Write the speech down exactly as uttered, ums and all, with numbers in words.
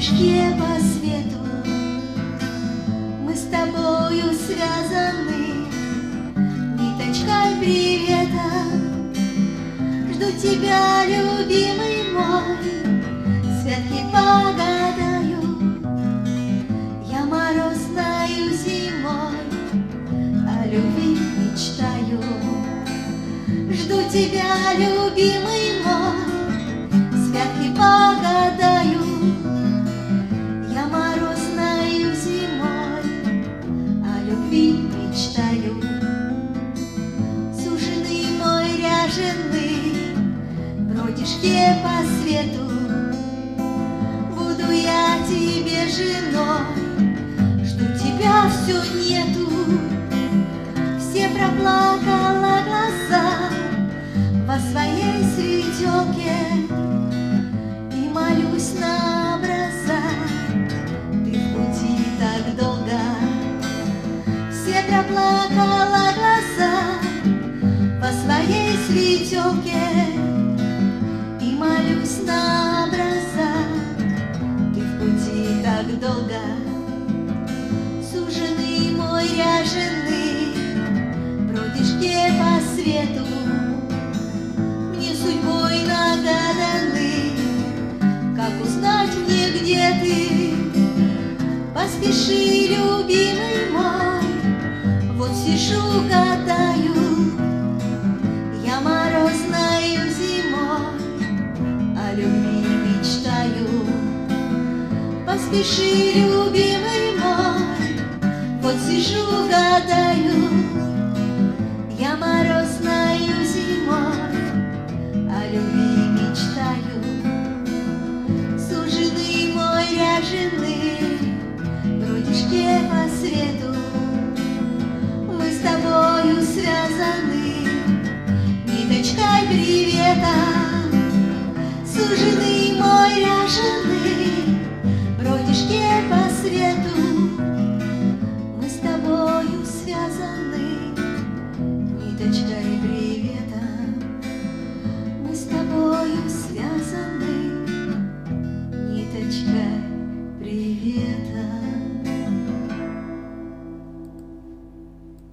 бродишке по свету, мы с тобою связаны ниточкой привета. Жду тебя, любимый мой, святки погадаю. Я морозною зимой о любви мечтаю. Жду тебя, любимый мой, святки погадаю. Я морозною зимой о любви мечтаю. Суженый мой ряженый, бродишке по свету, буду я тебе женой. Жду тебя, все нету, все проплакала глаза во своей светелке, и молюсь на образа. Ты в пути так долго, все проплакала глаза во своей светелке, и молюсь на образа. Ты в пути так долго. Суженый мой ряженый, бродишке по свету, мне судьбой нагаданы. Как узнать мне, где ты? Поспеши, любимый мой, вот сижу, гадаю. Я морозною зимой о любви мечтаю. Поспеши, любимый мой, вот сижу, гадаю.